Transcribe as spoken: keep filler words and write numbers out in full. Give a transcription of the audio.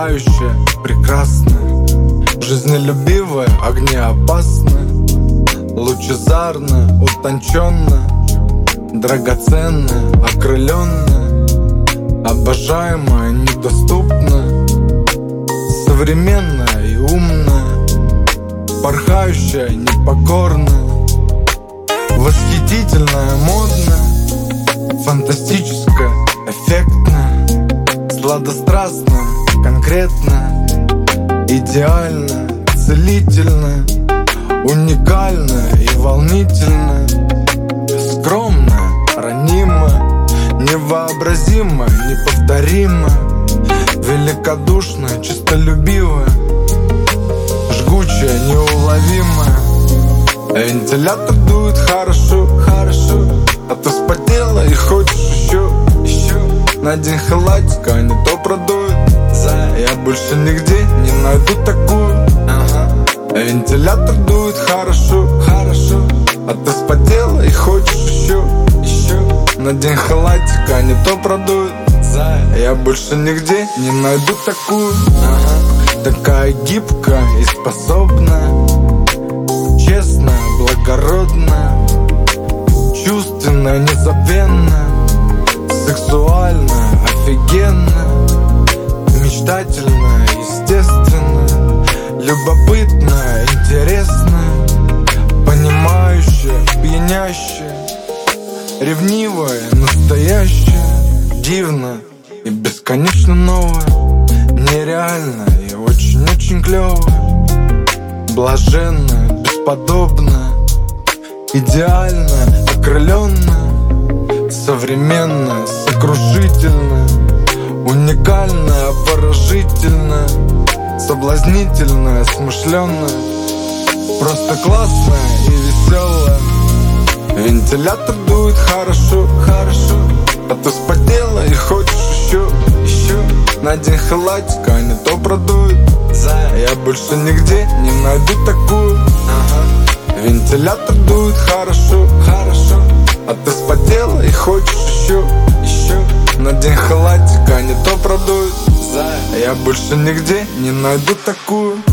Пылающая, прекрасная, жизнелюбивая, огнеопасная, лучезарная, утонченная, драгоценная, окрыленная, обожаемая, недоступная, современная и умная, порхающая, непокорная, восхитительная, модная, фантастическая, эффектная, сладострастная, конкретная, идеальная, целительная, уникальная и волнительная, скромная, ранимая, невообразимая, неповторимая, великодушная, честолюбивая, жгучая, неуловимая. Вентилятор дует хорошо, хорошо, а ты вспотела и хочешь еще, еще. Надень халатик, а не то продует. За, я больше нигде не найду такую. Ага. Вентилятор дует хорошо, хорошо, а ты вспотела и хочешь еще, еще. Надень халатик, а не то продует. За, я больше нигде не найду такую. Ага. Такая гибкая и способная, честная, благородная, чувственная, незабвенная, сексуальная, офигенная, мечтательная, естественная, любопытная, интересная, понимающая, пьянящая, ревнивая, настоящая, дивная и бесконечно новая, нереальная и очень-очень клевая, блаженная, бесподобная, идеальная, окрыленная, современная, сокрушительная, уникальная, обворожительная, соблазнительная, смышленная, просто классная и веселая. Вентилятор дует хорошо, хорошо, а ты вспотела и хочешь еще, еще. Надень халатик, а не то продует. За, я больше нигде не найду такую. Ага. Вентилятор дует хорошо, хорошо, а ты вспотела и хочешь еще, еще. Надень халатик, а не то продует. За, я больше нигде не найду такую.